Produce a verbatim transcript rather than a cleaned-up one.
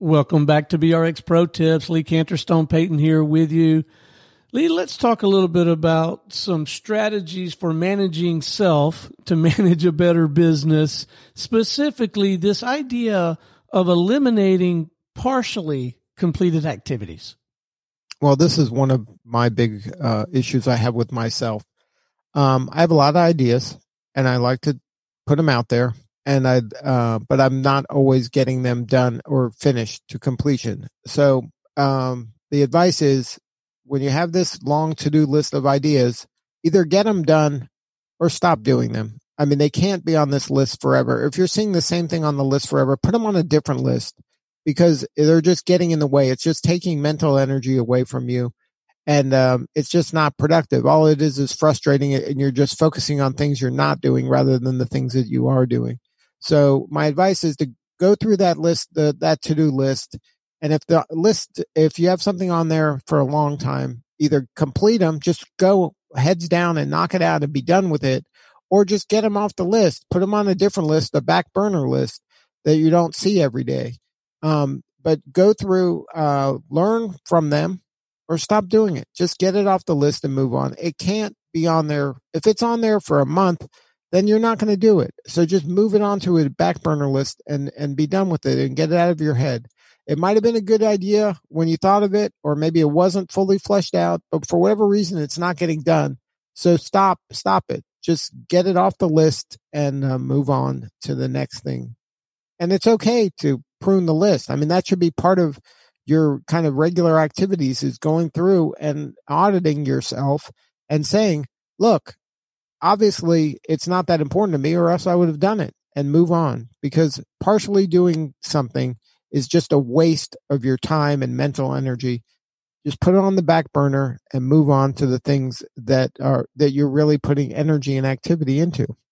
Welcome back to B R X Pro Tips. Lee Canterstone Payton here with you. Lee, let's talk a little bit about some strategies for managing self to manage a better business. Specifically, this idea of eliminating partially completed activities. Well, this is one of my big uh, issues I have with myself. Um, I have a lot of ideas, and I like to put them out there, and I, uh, but I'm not always getting them done or finished to completion. So um, the advice is, when you have this long to-do list of ideas, either get them done or stop doing them. I mean, they can't be on this list forever. If you're seeing the same thing on the list forever, put them on a different list, because they're just getting in the way. It's just taking mental energy away from you. And um, it's just not productive. All it is is frustrating, and you're just focusing on things you're not doing rather than the things that you are doing. So my advice is to go through that list, the, that to-do list. And if the list, if you have something on there for a long time, either complete them, just go heads down and knock it out and be done with it, or just get them off the list, put them on a different list, a back burner list that you don't see every day. Um, but go through, uh, learn from them, or stop doing it. Just get it off the list and move on. It can't be on there. If it's on there for a month, then you're not going to do it. So just move it onto a back burner list and, and be done with it and get it out of your head. It might have been a good idea when you thought of it, or maybe it wasn't fully fleshed out, but for whatever reason, it's not getting done. So stop, stop it. Just get it off the list and uh, move on to the next thing. And it's okay to prune the list. I mean, that should be part of your kind of regular activities, is going through and auditing yourself and saying, look, obviously it's not that important to me, or else I would have done it, and move on, because partially doing something is just a waste of your time and mental energy. Just put it on the back burner and move on to the things that are, that you're really putting energy and activity into.